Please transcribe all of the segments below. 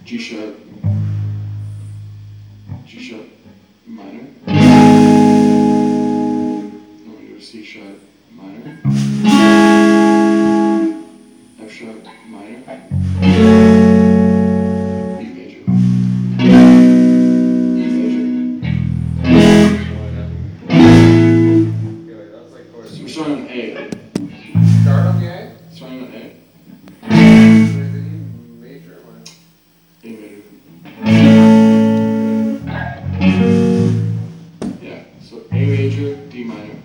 G sharp, G sharp minor. Then we do C sharp minor, F sharp minor, E major, E major. So we're starting on A. Start on the A? Starting on A. Is it E major or? A major. Yeah, so A major, D minor.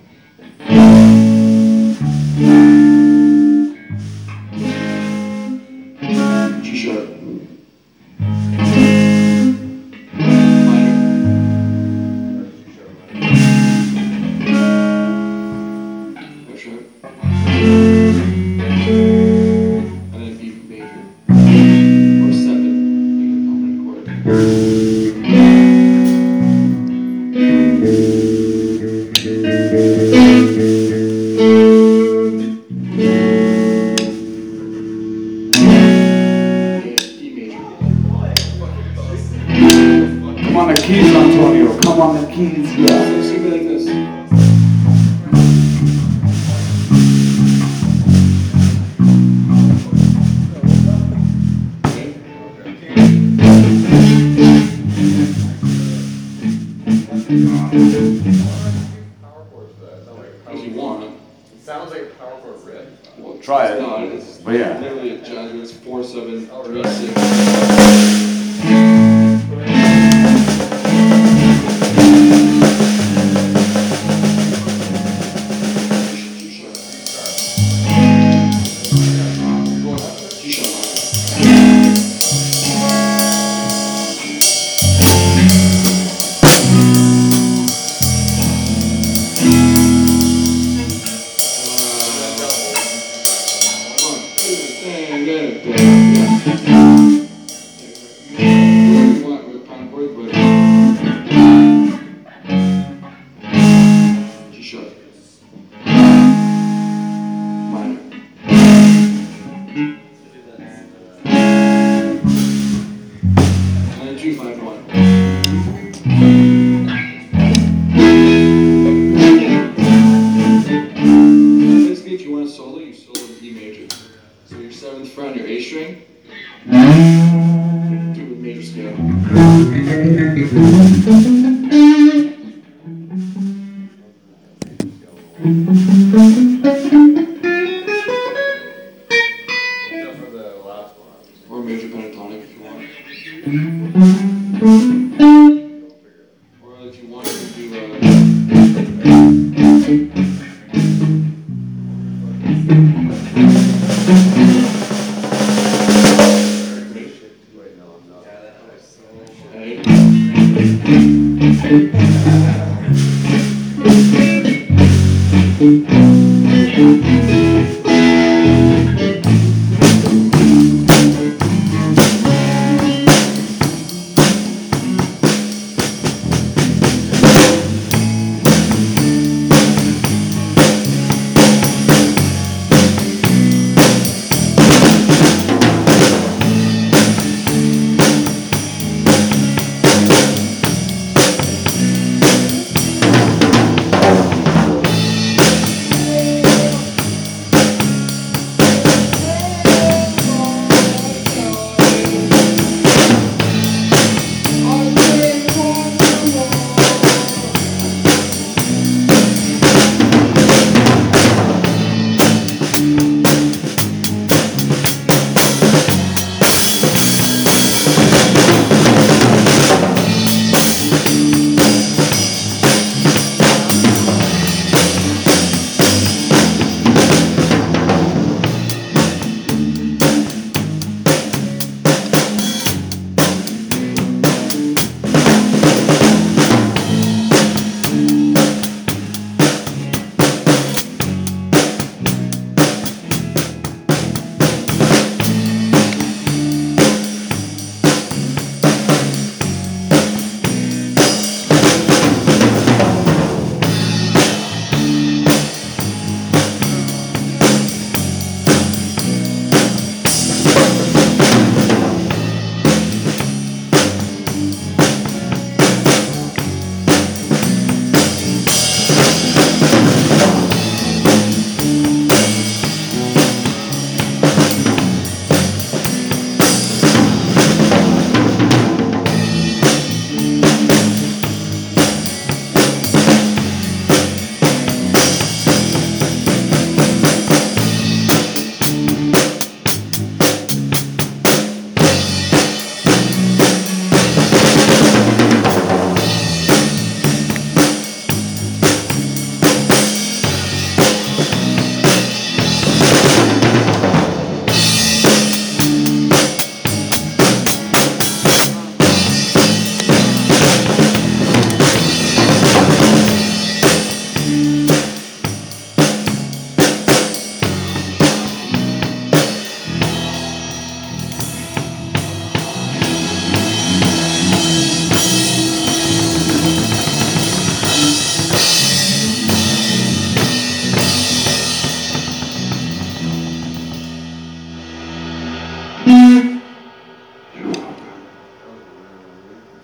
G sharp. Minor. F sharp. And then E major. Or 7 in the dominant chord. E major. Come on the keys, Antonio. Come on the keys, yeah. So it's gonna be like this. Power chords for that. If you want. It sounds like a power chord riff. Well, Try it. No, it's But yeah. literally a jazz. It's 4, 7, 3, 6. G sharp minor. G sharp. Minor. And G 5 1. Basically, if you want to solo, you solo with E major. So your 7th fret on your A string, do a major scale. Except for the last one. Or major pentatonic if you want. Or if you want, you can do Wait, no, I'm not.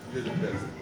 You're the best.